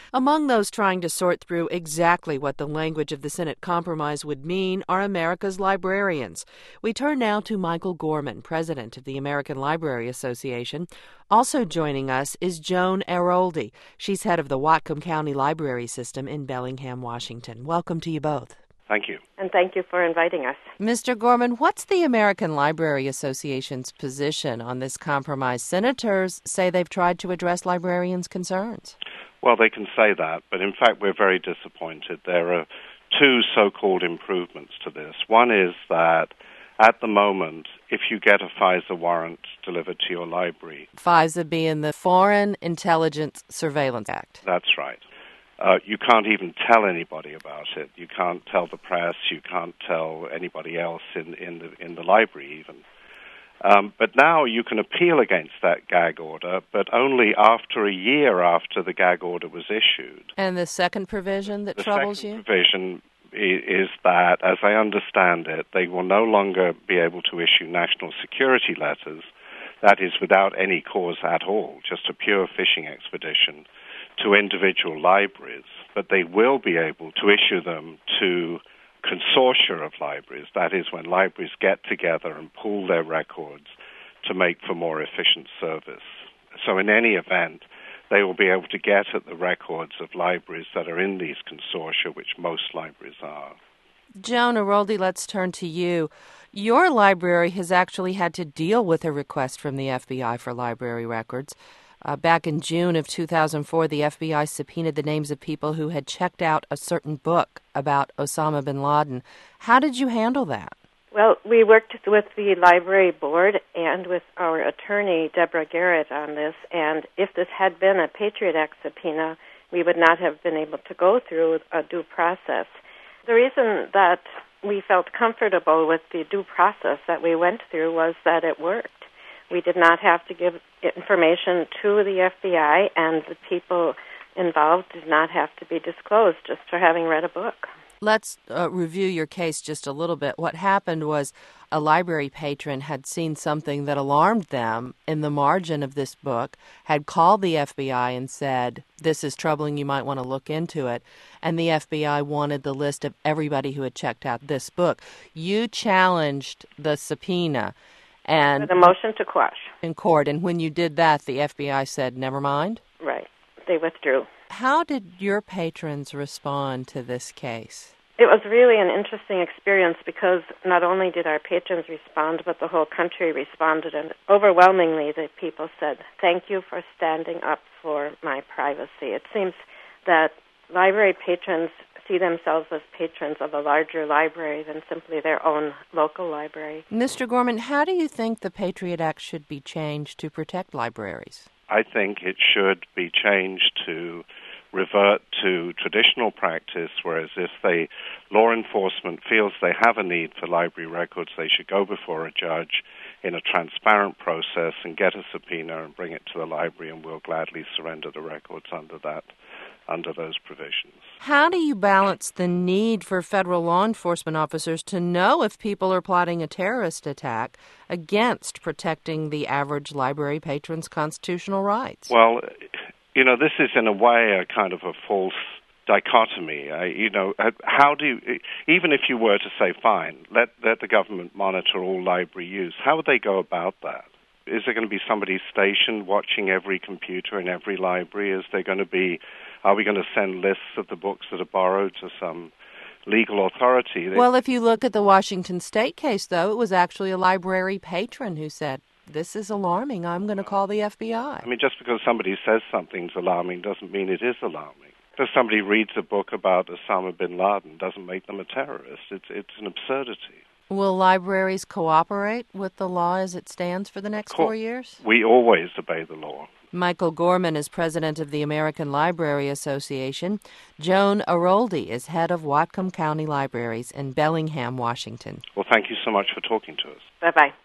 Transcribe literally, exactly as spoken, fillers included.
Among those trying to sort through exactly what the language of the Senate compromise would mean are America's librarians. We turn now to Michael Gorman, president of the American Library Association. Also joining us is Joan Aroldi. She's head of the Whatcom County Library System in Bellingham, Washington. Welcome to you both. Thank you. And thank you for inviting us. Mister Gorman, what's the American Library Association's position on this compromise? Senators say they've tried to address librarians' concerns. Well, they can say that, but in fact we're very disappointed. There are two so-called improvements to this. One is that at the moment, if you get a FISA warrant delivered to your library... FISA being the Foreign Intelligence Surveillance Act. That's right. Uh, you can't even tell anybody about it. You can't tell the press. You can't tell anybody else in, in, the, in the library even. Um, but now you can appeal against that gag order, but only after a year after the gag order was issued. And the second provision that the troubles you? you? The second provision is that, as I understand it, they will no longer be able to issue national security letters, that is without any cause at all, just a pure fishing expedition, to individual libraries, but they will be able to issue them to consortia of libraries, that is when libraries get together and pool their records to make for more efficient service. So in any event, they will be able to get at the records of libraries that are in these consortia, which most libraries are. Joan Aroldi, let's turn to you. Your library has actually had to deal with a request from the F B I for library records. Uh, back in June of two thousand four, the F B I subpoenaed the names of people who had checked out a certain book about Osama bin Laden. How did you handle that? Well, we worked with the library board and with our attorney, Deborah Garrett, on this, and if this had been a Patriot Act subpoena, we would not have been able to go through a due process. The reason that we felt comfortable with the due process that we went through was that it worked. We did not have to give information to the F B I, and the people involved did not have to be disclosed just for having read a book. Let's uh, review your case just a little bit. What happened was a library patron had seen something that alarmed them in the margin of this book, had called the F B I and said, this is troubling, you might want to look into it. And the F B I wanted the list of everybody who had checked out this book. You challenged the subpoena. And with a motion to quash. In court. And when you did that, the F B I said, never mind? Right. They withdrew. How did your patrons respond to this case? It was really an interesting experience because not only did our patrons respond, but the whole country responded. And overwhelmingly, the people said, thank you for standing up for my privacy. It seems that library patrons see themselves as patrons of a larger library than simply their own local library. Mister Gorman, how do you think the Patriot Act should be changed to protect libraries? I think it should be changed to revert to traditional practice, whereas if they, law enforcement feels they have a need for library records, they should go before a judge in a transparent process and get a subpoena and bring it to the library, and we'll gladly surrender the records under that. under those provisions. How do you balance the need for federal law enforcement officers to know if people are plotting a terrorist attack against protecting the average library patron's constitutional rights? Well, you know, this is in a way a kind of a false dichotomy. Uh, you know, how do you, even if you were to say, fine, let, let the government monitor all library use, how would they go about that? Is there going to be somebody stationed watching every computer in every library? Is there going to be, are we going to send lists of the books that are borrowed to some legal authority? Well, if you look at the Washington State case, though, it was actually a library patron who said, this is alarming, I'm going to call the F B I. I mean, just because somebody says something's alarming doesn't mean it is alarming. If somebody reads a book about Osama bin Laden doesn't make them a terrorist. It's, it's an absurdity. Will libraries cooperate with the law as it stands for the next four years? We always obey the law. Michael Gorman is president of the American Library Association. Joan Aroldi is head of Whatcom County Libraries in Bellingham, Washington. Well, thank you so much for talking to us. Bye-bye.